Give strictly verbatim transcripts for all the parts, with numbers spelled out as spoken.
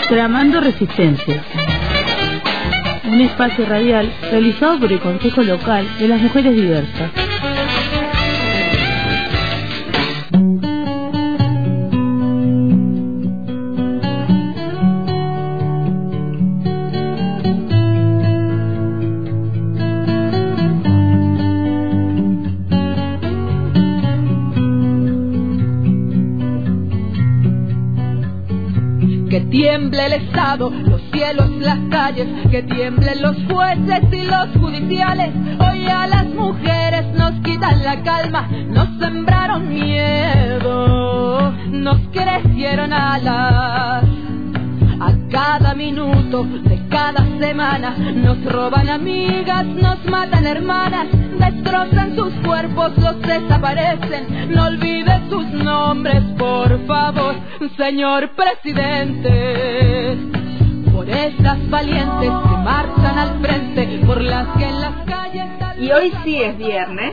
Tramando Resistencia, un espacio radial realizado por el Consejo Local de las Mujeres Diversas. Que tiemble el Estado, los cielos, las calles, que tiemblen los jueces y los judiciales. Hoy a las mujeres nos quitan la calma, nos sembraron miedo, nos crecieron alas. A cada minuto de cada semana nos roban amigas, nos matan hermanas, destrozan sus cuerpos, los desaparecen. No olvide sus nombres, por favor, señor presidente. Por estas valientes que marchan al frente, por las que en las calles... Y hoy sí es viernes.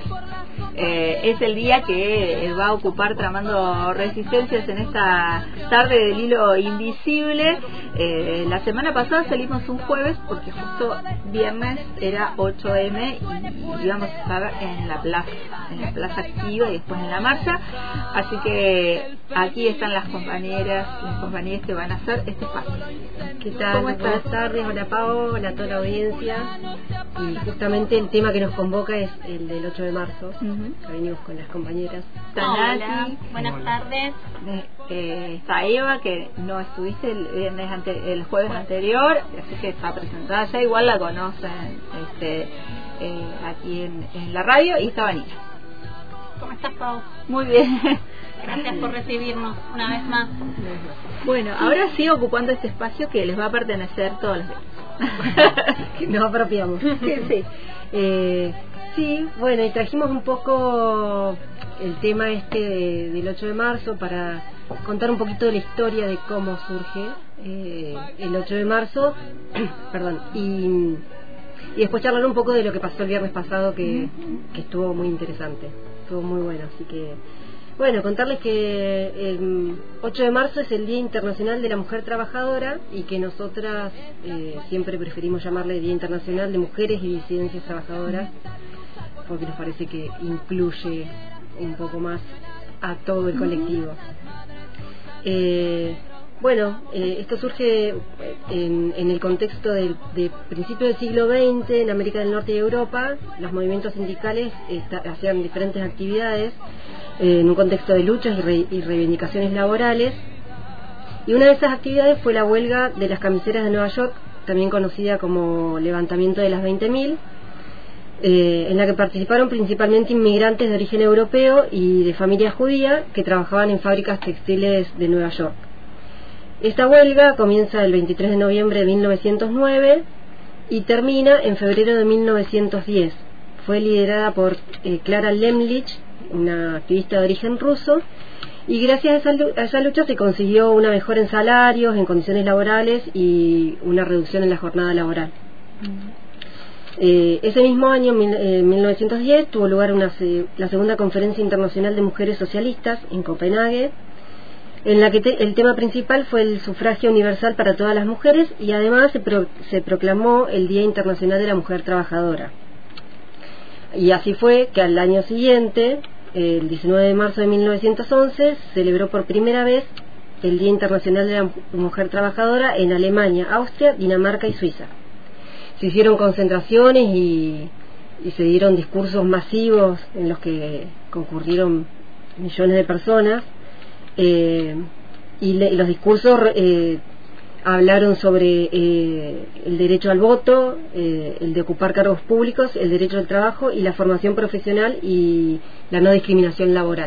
Eh, es el día que va a ocupar Tramando Resistencias en esta tarde del hilo invisible. Eh, la semana pasada salimos un jueves porque justo viernes era ocho eme y íbamos a estar en la plaza, en la plaza activa y después en la marcha. Así que aquí están las compañeras, las compañeras que van a hacer este espacio. ¿Qué tal? Buenas tardes, hola Pau, hola a toda la audiencia. Y justamente el tema que nos convoca es el del ocho de marzo. Uh-huh. Que venimos con las compañeras. Hola, buenas Hola. tardes. Eh, está Eva, que no estuviste el viernes ante, el jueves anterior, así que está presentada ya, igual la conocen este, eh, aquí en, en la radio. Y está Vanina. ¿Cómo estás, Pau? Muy bien. Gracias por recibirnos una vez más. Bueno, ahora sí ocupando este espacio que les va a pertenecer todos los días. Que nos apropiamos. Sí. Eh, sí, bueno, y trajimos un poco el tema este de, del ocho de marzo para contar un poquito de la historia de cómo surge eh, el ocho de marzo. Perdón. Y, y después charlar un poco de lo que pasó el viernes pasado, que, que estuvo muy interesante. Estuvo muy bueno, así que... Bueno, contarles que el ocho de marzo es el Día Internacional de la Mujer Trabajadora y que nosotras eh, siempre preferimos llamarle Día Internacional de Mujeres y Disidencias Trabajadoras, porque nos parece que incluye un poco más a todo el colectivo. Eh, bueno, eh, esto surge en, en el contexto del de principio del siglo veinte en América del Norte y Europa. Los movimientos sindicales esta, hacían diferentes actividades eh, en un contexto de luchas y, re, y reivindicaciones laborales. Y una de esas actividades fue la huelga de las camiseras de Nueva York, también conocida como levantamiento de las veinte mil, eh, en la que participaron principalmente inmigrantes de origen europeo y de familia judía que trabajaban en fábricas textiles de Nueva York. Esta huelga comienza el veintitrés de noviembre de mil novecientos nueve y termina en febrero de mil novecientos diez. Fue liderada por eh, Clara Lemlich, una activista de origen ruso, y gracias a esa, a esa lucha se consiguió una mejora en salarios, en condiciones laborales y una reducción en la jornada laboral. Mm. Eh, ese mismo año, mil, eh, mil novecientos diez, tuvo lugar una, la segunda Conferencia Internacional de Mujeres Socialistas en Copenhague, en la que te, el tema principal fue el sufragio universal para todas las mujeres y además se, pro, se proclamó el Día Internacional de la Mujer Trabajadora. Y así fue que al año siguiente, el diecinueve de marzo de mil novecientos once, se celebró por primera vez el Día Internacional de la Mujer Trabajadora en Alemania, Austria, Dinamarca y Suiza. Se hicieron concentraciones y, y se dieron discursos masivos en los que concurrieron millones de personas. Eh, y, le, y los discursos eh, hablaron sobre eh, el derecho al voto, eh, el de ocupar cargos públicos, el derecho al trabajo y la formación profesional y la no discriminación laboral.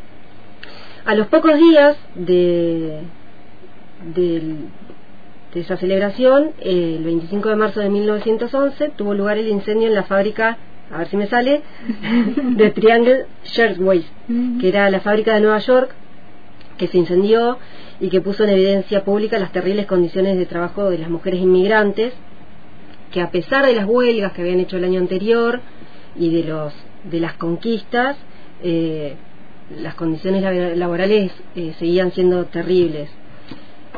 A los pocos días de, de, de esa celebración, eh, el veinticinco de marzo de mil novecientos once, tuvo lugar el incendio en la fábrica, a ver si me sale, de Triangle Shirtwaist, que era la fábrica de Nueva York, que se incendió y que puso en evidencia pública las terribles condiciones de trabajo de las mujeres inmigrantes, que a pesar de las huelgas que habían hecho el año anterior y de los de las conquistas, eh, las condiciones laborales eh, seguían siendo terribles.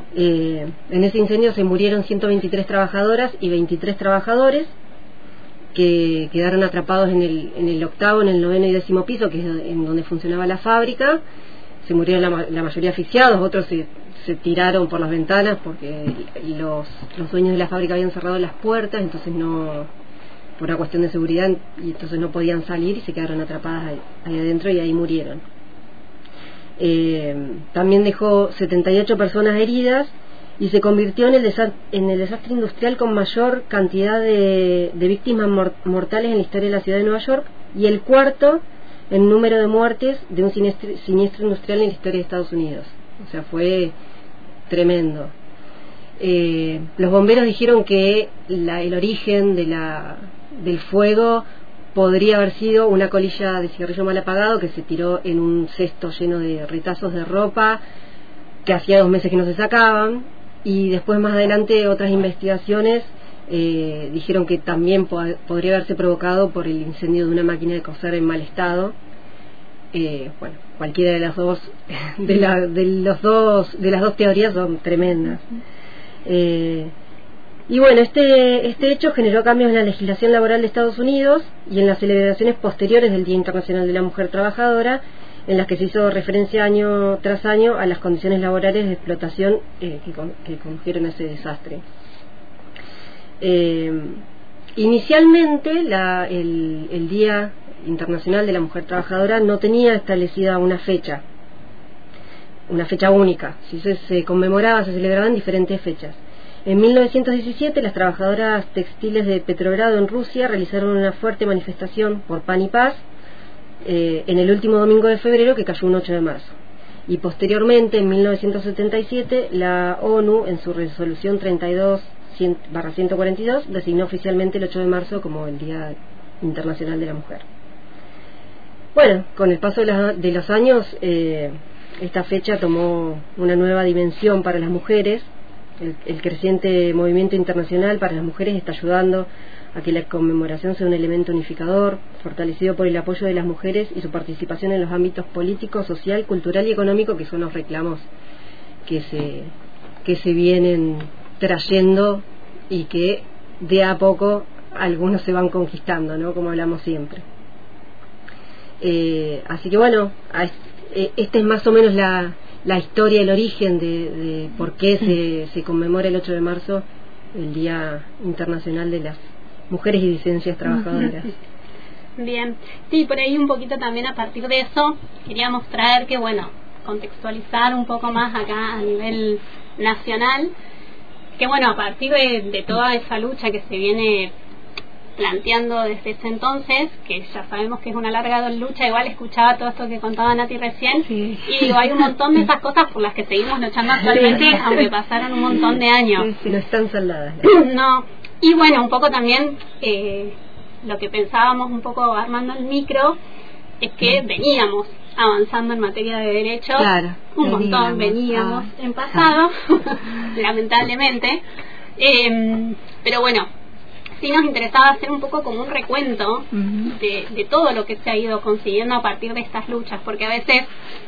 Eh, en ese incendio se murieron ciento veintitrés trabajadoras y veintitrés trabajadores que quedaron atrapados en el, en el octavo, en el noveno y décimo piso, que es en donde funcionaba la fábrica. Se murieron la, la mayoría asfixiados, otros se, se tiraron por las ventanas porque los, los dueños de la fábrica habían cerrado las puertas, entonces no, por una cuestión de seguridad, y entonces no podían salir y se quedaron atrapadas ahí, ahí adentro y ahí murieron. Eh, también dejó setenta y ocho personas heridas y se convirtió en el, desa- en el desastre industrial con mayor cantidad de, de víctimas mor- mortales en la historia de la ciudad de Nueva York, y el cuarto en número de muertes de un siniestro, siniestro industrial en la historia de Estados Unidos. O sea, fue tremendo. Eh, los bomberos dijeron que la, el origen de la, del fuego podría haber sido una colilla de cigarrillo mal apagado que se tiró en un cesto lleno de retazos de ropa que hacía dos meses que no se sacaban, y después más adelante otras investigaciones eh, dijeron que también po- podría haberse provocado por el incendio de una máquina de coser en mal estado. Eh, bueno, cualquiera de las dos de, la, de los dos de las dos teorías son tremendas. Eh, y bueno, este este hecho generó cambios en la legislación laboral de Estados Unidos y en las celebraciones posteriores del Día Internacional de la Mujer Trabajadora, en las que se hizo referencia año tras año a las condiciones laborales de explotación eh, que, con, que condujeron a ese desastre. Eh, inicialmente la, el, el Día Internacional de la Mujer Trabajadora no tenía establecida una fecha, una fecha única. Si se, se conmemoraba, se celebraba en diferentes fechas. En mil novecientos diecisiete, las trabajadoras textiles de Petrogrado en Rusia realizaron una fuerte manifestación por pan y paz eh, en el último domingo de febrero, que cayó un ocho de marzo. Y posteriormente, en mil novecientos setenta y siete, la ONU, en su resolución treinta y dos barra ciento cuarenta y dos, designó oficialmente el ocho de marzo como el Día Internacional de la Mujer. Bueno, con el paso de, la, de los años, eh, esta fecha tomó una nueva dimensión para las mujeres. El, el creciente movimiento internacional para las mujeres está ayudando a que la conmemoración sea un elemento unificador, fortalecido por el apoyo de las mujeres y su participación en los ámbitos político, social, cultural y económico, que son los reclamos que se, que se vienen trayendo y que de a poco algunos se van conquistando, ¿no? Como hablamos siempre. Eh, así que bueno, a, eh, esta es más o menos la, la historia, el origen de, de por qué se, se conmemora el ocho de marzo, el Día Internacional de las Mujeres y Disidencias Trabajadoras. Bien, sí, por ahí un poquito también a partir de eso queríamos traer que, bueno, contextualizar un poco más acá a nivel nacional, que bueno, a partir de, de toda esa lucha que se viene planteando desde ese entonces, que ya sabemos que es una larga lucha, igual escuchaba todo esto que contaba Nati recién, sí. Y digo, hay un montón de esas cosas por las que seguimos luchando actualmente, sí. Aunque pasaron un montón de años. Sí, sí, no están saldadas. No, y bueno, un poco también eh, lo que pensábamos un poco armando el micro, es que veníamos avanzando en materia de derechos, claro, un veníamos, montón veníamos ah, en pasado, ah. lamentablemente, eh, pero bueno, sí nos interesaba hacer un poco como un recuento uh-huh. de, de todo lo que se ha ido consiguiendo a partir de estas luchas, porque a veces,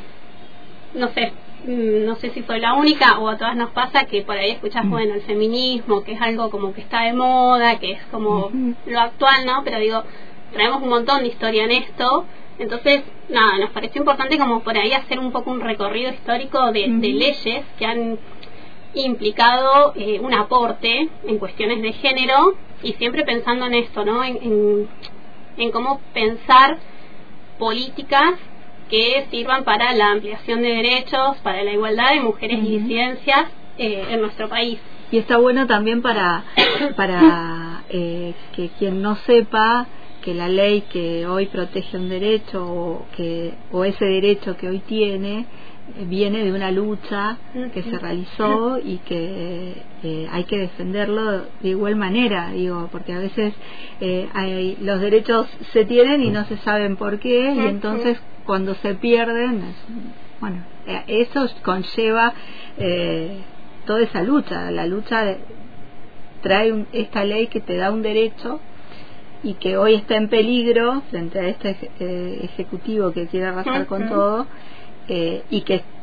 no sé, no sé si soy la única o a todas nos pasa que por ahí escuchás, uh-huh. bueno, el feminismo, que es algo como que está de moda, que es como uh-huh. lo actual, ¿no? Pero digo, traemos un montón de historia en esto, entonces, nada, nos pareció importante como por ahí hacer un poco un recorrido histórico de, uh-huh. de leyes que han implicado eh, un aporte en cuestiones de género, y siempre pensando en esto, ¿no? En, en, en cómo pensar políticas que sirvan para la ampliación de derechos, para la igualdad de mujeres uh-huh. y disidencias eh, en nuestro país. Y está bueno también para para eh, que quien no sepa que la ley que hoy protege un derecho o que o ese derecho que hoy tiene viene de una lucha que se realizó y que eh, hay que defenderlo de igual manera, digo, porque a veces eh, hay, los derechos se tienen y no se saben por qué, y entonces cuando se pierden, bueno, eh, eso conlleva eh, toda esa lucha. La lucha de, trae un, esta ley que te da un derecho y que hoy está en peligro frente a este eh, ejecutivo que quiere arrasar con todo. Eh, y que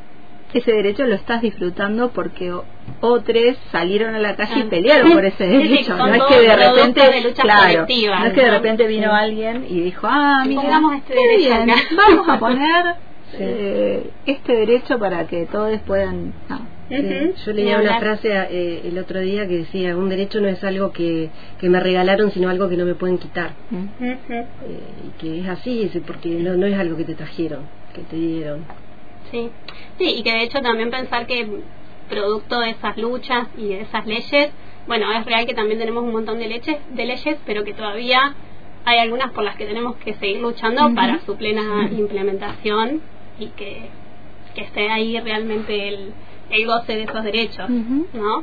ese derecho lo estás disfrutando porque otros salieron a la calle y pelearon por ese derecho. Sí, no es que de repente, de claro, no es que de repente vino sí. alguien y dijo, ah, mira, pongamos este derecho bien, acá. vamos a poner sí. eh, este derecho para que todos puedan. No. Uh-huh. Yo leía una frase eh, el otro día que decía, un derecho no es algo que, que me regalaron, sino algo que no me pueden quitar. Uh-huh. eh, y que es así, porque no, no es algo que te trajeron, que te dieron. Sí, sí, y que de hecho también pensar que producto de esas luchas y de esas leyes, bueno, es real que también tenemos un montón de leyes, de leyes, pero que todavía hay algunas por las que tenemos que seguir luchando uh-huh. para su plena implementación y que, que esté ahí realmente el el goce de esos derechos, uh-huh. ¿no?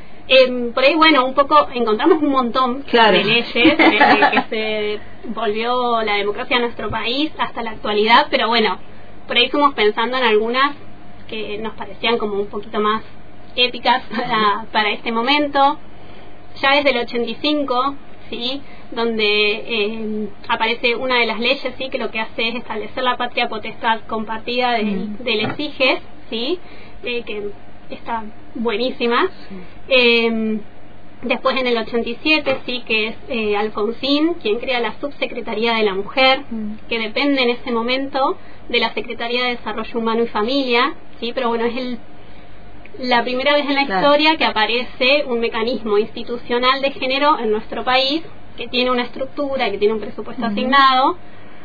Eh, por ahí, bueno, un poco encontramos un montón claro. de leyes desde que se volvió la democracia a nuestro país hasta la actualidad, pero bueno, por ahí fuimos pensando en algunas que nos parecían como un poquito más épicas para, para este momento. Ya desde el ochenta y cinco, ¿sí?, donde eh, aparece una de las leyes, sí, que lo que hace es establecer la patria potestad compartida de, uh-huh. de les hijes, ¿sí?, Eh, que está buenísima. Sí. Eh, después en el ochenta y siete, sí, que es eh, Alfonsín quien crea la Subsecretaría de la Mujer, mm. que depende en ese momento de la Secretaría de Desarrollo Humano y Familia, sí, pero bueno, es el, la primera vez en la claro. historia que aparece un mecanismo institucional de género en nuestro país, que tiene una estructura, que tiene un presupuesto mm. asignado,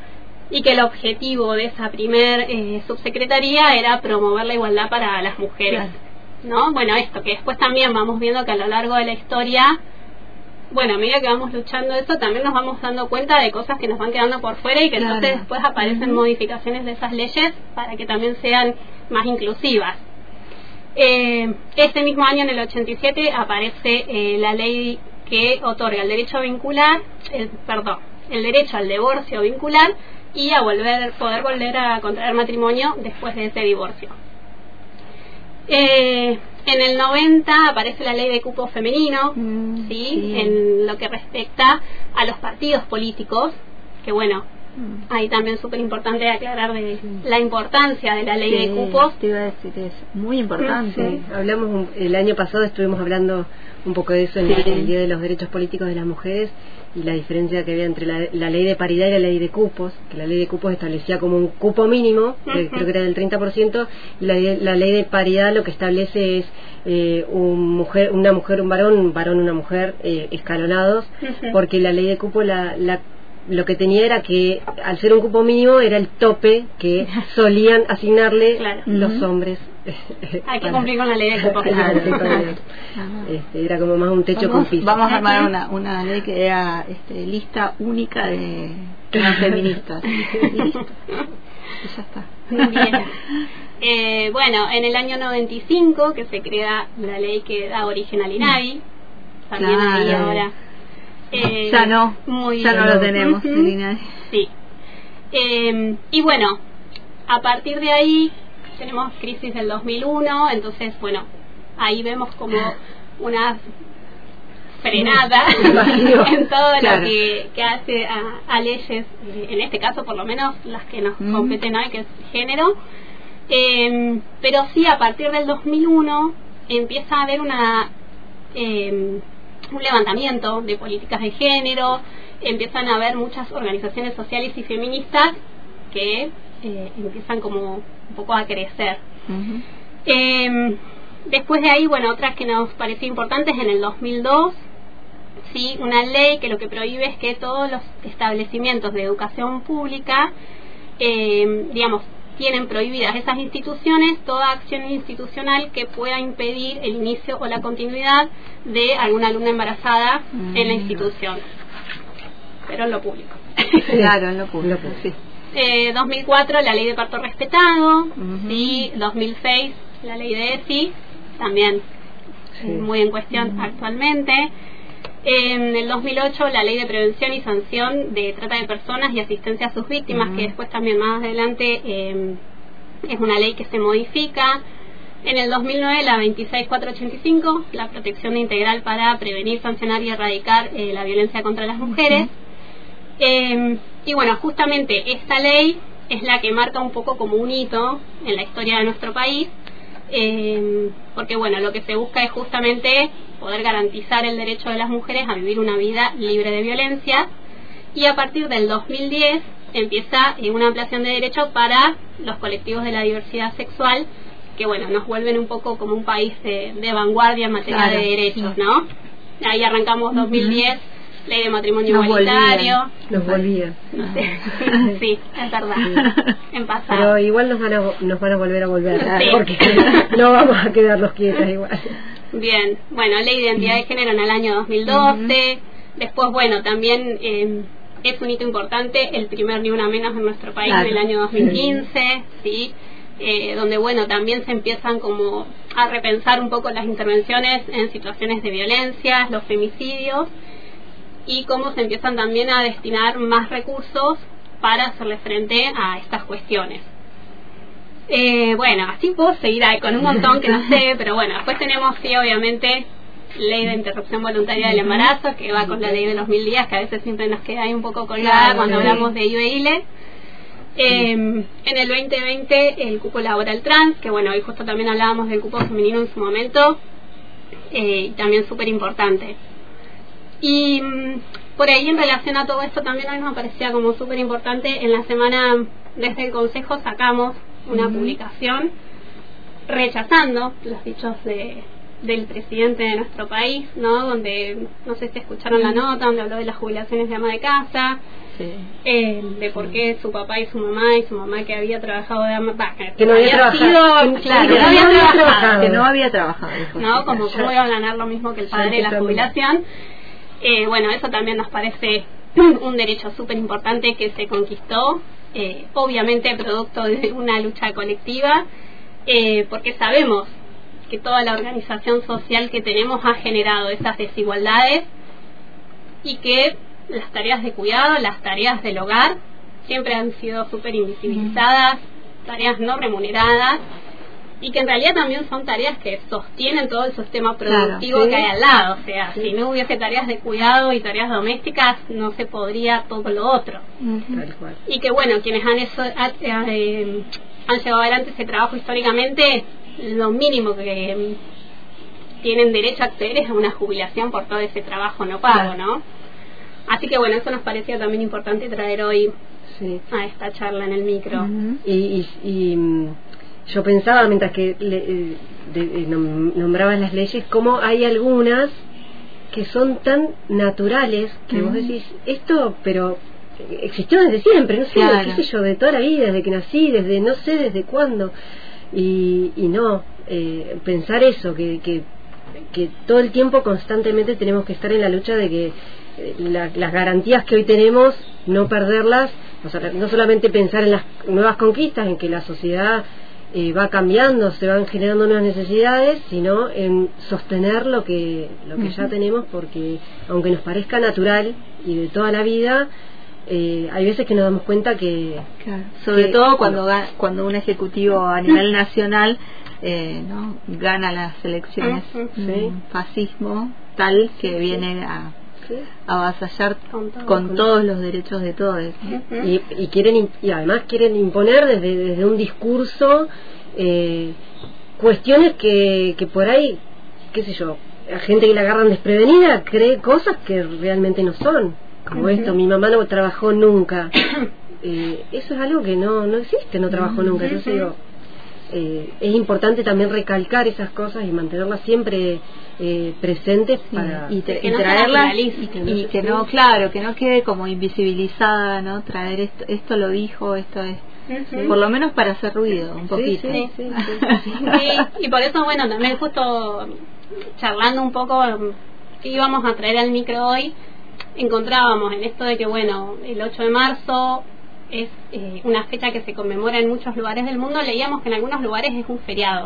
y que el objetivo de esa primer eh, subsecretaría era promover la igualdad para las mujeres, claro. ¿no? Bueno, esto que después también vamos viendo que a lo largo de la historia, bueno, a medida que vamos luchando eso, también nos vamos dando cuenta de cosas que nos van quedando por fuera y que claro. entonces después aparecen uh-huh. modificaciones de esas leyes para que también sean más inclusivas. Eh, este mismo año, en el ochenta y siete, aparece eh, la ley que otorga el derecho a vincular, el, perdón, el derecho al divorcio vincular y a volver poder volver a contraer matrimonio después de ese divorcio. Eh, en el noventa aparece la ley de cupo femenino, mm, ¿sí? Sí. En lo que respecta a los partidos políticos, que bueno, mm. ahí también súper importante aclarar de sí. la importancia de la ley sí, de cupos. Te iba a decir, es muy importante. Sí. Hablamos un, el año pasado estuvimos hablando un poco de eso en sí. el Día de los Derechos Políticos de las Mujeres, y la diferencia que había entre la, la ley de paridad y la ley de cupos, que la ley de cupos establecía como un cupo mínimo, uh-huh. que creo que era del treinta por ciento, y la, la ley de paridad lo que establece es eh, un mujer, una mujer, un varón, un varón, una mujer, eh, escalonados, uh-huh. porque la ley de cupo la, la lo que tenía era que al ser un cupo mínimo era el tope que solían asignarle claro. los uh-huh. hombres. Hay que cumplir con la ley de cupo. Claro, este, era como más un techo vamos, con piso. Vamos a armar una, una ley que era este, lista única de las feministas. Y listo. Y ya está. Bien. Eh, bueno, en el año noventa y cinco que se crea la ley que da origen al INADI, también claro. ahí ahora Eh, ya no, muy ya no lo tenemos. Uh-huh. Sí. Eh, y bueno, a partir de ahí tenemos crisis del dos mil uno, entonces bueno, ahí vemos como una frenada en todo claro. lo que, que hace a, a leyes, en este caso por lo menos las que nos uh-huh. competen hoy, que es género. Eh, pero sí, a partir del dos mil uno empieza a haber una... Eh, un levantamiento de políticas de género, empiezan a haber muchas organizaciones sociales y feministas que eh, empiezan como un poco a crecer. Uh-huh. Eh, después de ahí, bueno, otras que nos pareció importantes, en el dos mil dos, sí, una ley que lo que prohíbe es que todos los establecimientos de educación pública, eh, digamos, tienen prohibidas esas instituciones toda acción institucional que pueda impedir el inicio o la continuidad de alguna alumna embarazada mm. en la institución, pero en lo público. Claro, en lo público, sí. Eh, dos mil cuatro, la ley de parto respetado, uh-huh. sí. dos mil seis, la ley de E S I, también sí. muy en cuestión uh-huh. actualmente. En el dos mil ocho, la ley de prevención y sanción de trata de personas y asistencia a sus víctimas, uh-huh. que después también más adelante eh, es una ley que se modifica. En el dos mil nueve, la veintiséis mil cuatrocientos ochenta y cinco, la protección integral para prevenir, sancionar y erradicar eh, la violencia contra las mujeres. Uh-huh. eh, y bueno, justamente esta ley es la que marca un poco como un hito en la historia de nuestro país, eh, porque bueno, lo que se busca es justamente poder garantizar el derecho de las mujeres a vivir una vida libre de violencia, y a partir del dos mil diez empieza una ampliación de derechos para los colectivos de la diversidad sexual, que bueno, nos vuelven un poco como un país de, de vanguardia en materia claro, de derechos, sí. ¿no? Ahí arrancamos dos mil diez, uh-huh. ley de matrimonio nos igualitario. Volvían, nos volvían. No sé. Sí, es verdad. Sí. En pasado. Pero igual nos van a, nos van a volver a volver, sí. porque no vamos a quedarnos quietas igual. Bien, bueno, ley de identidad de género en el año dos mil doce. Uh-huh. Después, bueno, también eh, es un hito importante el primer Ni Una Menos en nuestro país claro. en el año dos mil quince, sí. ¿sí? Eh, donde bueno también se empiezan como a repensar un poco las intervenciones en situaciones de violencia, los femicidios, y cómo se empiezan también a destinar más recursos para hacerle frente a estas cuestiones. Eh, bueno, así puedo seguir ahí con un montón que no sé, pero bueno, después tenemos sí obviamente ley de interrupción voluntaria del embarazo, que va con la ley de los mil días, que a veces siempre nos queda ahí un poco colgada claro, cuando sí. hablamos de I V E I L E. Eh, en el veinte veinte el cupo laboral trans, que bueno, hoy justo también hablábamos del cupo femenino en su momento, eh, y también súper importante. Y mm, por ahí en relación a todo esto también a mí me parecía como súper importante, en la semana desde el Consejo sacamos una uh-huh. publicación rechazando los dichos de del presidente de nuestro país, ¿no? Donde, no sé si escucharon uh-huh. la nota, donde habló de las jubilaciones de ama de casa, sí. eh, de por qué su papá y su mamá y su mamá que había trabajado de ama, bah, que, que no había, había trabajado, sido, claro, que no había trabajado, trabajado, que no había trabajado, dijo, no, sí, como cómo iba a ganar lo mismo que el padre de la jubilación. Eh, bueno, eso también nos parece un derecho súper importante que se conquistó, eh, obviamente producto de una lucha colectiva, eh, porque sabemos que toda la organización social que tenemos ha generado esas desigualdades, y que las tareas de cuidado, las tareas del hogar siempre han sido súper invisibilizadas, mm. tareas no remuneradas, y que en realidad también son tareas que sostienen todo el sistema productivo claro, ¿sí? que hay al lado. O sea, sí. si no hubiese tareas de cuidado y tareas domésticas, no se podría todo lo otro. Uh-huh. Tal cual. Y que bueno, quienes han, eso, eh, han llevado adelante ese trabajo históricamente, lo mínimo que tienen derecho a acceder es a una jubilación por todo ese trabajo no pago, ¿no? Así que bueno, eso nos parecía también importante traer hoy sí. a esta charla en el micro. Uh-huh. y, y, y yo pensaba mientras que le, de, de, nombrabas las leyes, cómo hay algunas que son tan naturales que uh-huh. vos decís esto, pero existió desde siempre, no sé, claro. qué sé yo, de toda la vida, desde que nací, desde no sé desde cuándo. Y, y no, eh, pensar eso, que, que, que todo el tiempo constantemente tenemos que estar en la lucha de que eh, la, las garantías que hoy tenemos, no perderlas, o sea, no solamente pensar en las nuevas conquistas, en que la sociedad eh, va cambiando, se van generando nuevas necesidades, sino en sostener lo que, lo que uh-huh. ya tenemos, porque aunque nos parezca natural y de toda la vida, Eh, hay veces que nos damos cuenta que claro. sobre que, todo cuando bueno, cuando un ejecutivo a nivel nacional eh, ¿no? gana las elecciones, uh-huh. ¿sí? un fascismo tal que sí, viene a, ¿sí? a avasallar con, todo, con, con todos los derechos de todos, ¿no? uh-huh. y, y quieren y además quieren imponer desde, desde un discurso eh, cuestiones que, que por ahí, qué sé yo, la gente que la agarran desprevenida cree cosas que realmente no son. Como uh-huh. esto, mi mamá no trabajó nunca. eh, eso es algo que no no existe, no trabajó uh-huh. nunca. Entonces digo, eh, es importante también recalcar esas cosas y mantenerlas siempre eh, presentes sí. para y, tra- y no traerlas y, y, que, y que no, claro, que no quede como invisibilizada, ¿no? Traer esto, esto lo dijo, esto es uh-huh. por lo menos para hacer ruido un poquito. Sí, sí, sí, sí, sí. sí, y por eso bueno, también justo charlando un poco que íbamos a traer al micro hoy, encontrábamos en esto de que bueno, el ocho de marzo es eh, una fecha que se conmemora en muchos lugares del mundo. Leíamos que en algunos lugares es un feriado,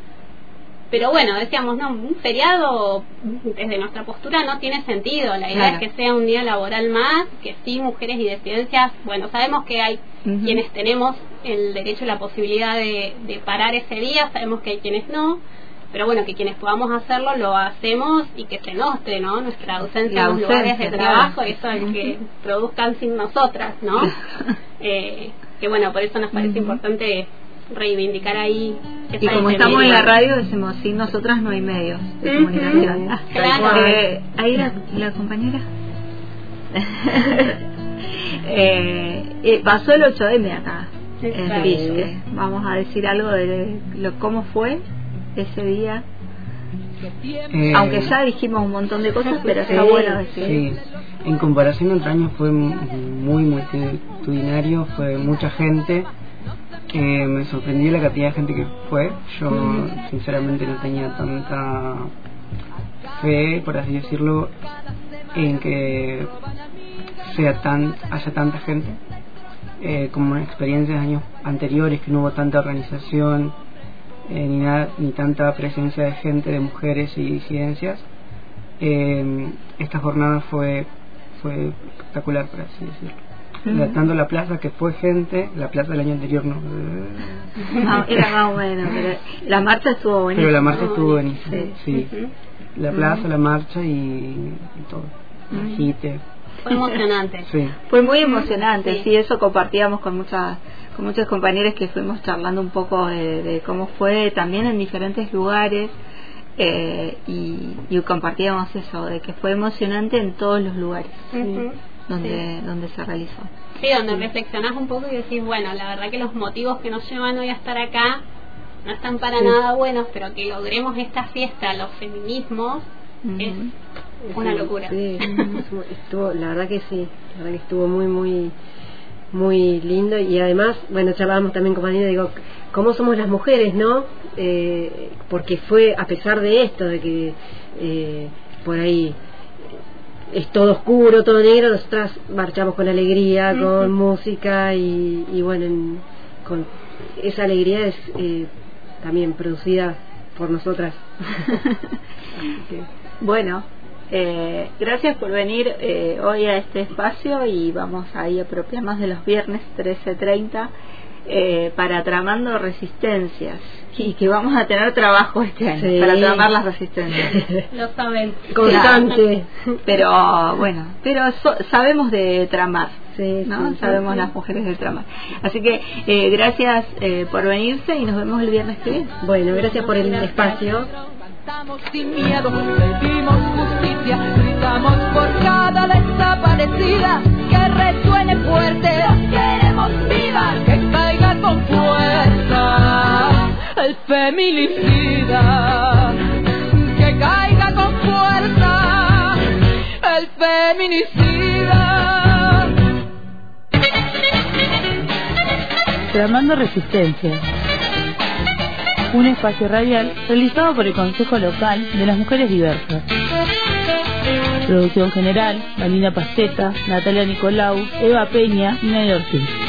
pero bueno, decíamos, no, un feriado desde nuestra postura no tiene sentido. La idea claro. es que sea un día laboral más, que sí, mujeres y disidencias, bueno, sabemos que hay uh-huh. quienes tenemos el derecho y la posibilidad de, de parar ese día, sabemos que hay quienes no, pero bueno, que quienes podamos hacerlo lo hacemos, y que se note, ¿no? Nuestra ausencia en los lugares de trabajo, eso es que produzcan sin nosotras, ¿no? eh, que bueno, por eso nos parece uh-huh. importante reivindicar ahí Y como estamos en la radio, decimos, sin nosotras no hay medios de uh-huh. comunicación. Ah, claro. eh, ahí la, la compañera. eh, eh, pasó el ocho eme acá, en Vizque. Vamos a decir algo de lo, cómo fue ese día. Eh, Aunque ya dijimos un montón de cosas, pero está sí, bueno decir. Sí. En comparación a otros años fue muy multitudinario, fue mucha gente. Eh, me sorprendió la cantidad de gente que fue. Yo mm. sinceramente no tenía tanta fe, por así decirlo, en que sea tan haya tanta gente, eh, como en experiencias de años anteriores, que no hubo tanta organización, eh, ni nada, ni tanta presencia de gente, de mujeres y disidencias. Eh, esta jornada fue fue espectacular, por así decirlo. Uh-huh. Tanto la plaza, que fue gente, la plaza del año anterior no. No, era más bueno, pero la marcha estuvo buenísima. Pero la marcha estuvo buenísima, sí. sí. Uh-huh. La plaza, uh-huh. la marcha y, y todo. Uh-huh. El hite. Fue emocionante. Sí. Fue muy emocionante, sí. sí, eso compartíamos con muchas con muchos compañeros que fuimos charlando un poco de, de cómo fue también en diferentes lugares. Eh, y, y compartíamos eso, de que fue emocionante en todos los lugares uh-huh. donde, sí. donde se realizó. Sí, donde sí. reflexionás un poco y decís, bueno, la verdad que los motivos que nos llevan hoy a estar acá no están para sí. nada buenos, pero que logremos esta fiesta, los feminismos, uh-huh. es una sí, locura. Sí, estuvo, la verdad que sí, la verdad que estuvo muy, muy muy lindo. Y además, bueno, charlábamos también con Marina, digo, cómo somos las mujeres, ¿no? Eh, porque fue a pesar de esto, de que eh, por ahí es todo oscuro, todo negro, nosotras marchamos con alegría, uh-huh. con música y, y bueno, en, con esa alegría es eh, también producida por nosotras. Sí. Bueno, eh, gracias por venir eh, hoy a este espacio y vamos ahí a apropiarnos de los viernes trece treinta eh, para Tramando Resistencias, y que vamos a tener trabajo este año sí. para tramar las resistencias. Lo saben. Constante. Claro. Pero bueno, pero so, sabemos de tramar. Sí, ¿no? Sí, sabemos sí. las mujeres de tramar. Así que eh, gracias eh, por venirse y nos vemos el viernes que viene. Bueno, gracias por el gracias. espacio. Estamos sin miedo, pedimos justicia, gritamos por cada desaparecida, que resuene fuerte, los queremos vivas, que caiga con fuerza el feminicida, que caiga con fuerza el feminicida. Tramando Resistencia, un espacio radial realizado por el Consejo Local de las Mujeres Diversas. Producción general: Marina Pasteta, Natalia Nicolau, Eva Peña y Nadia Ortiz.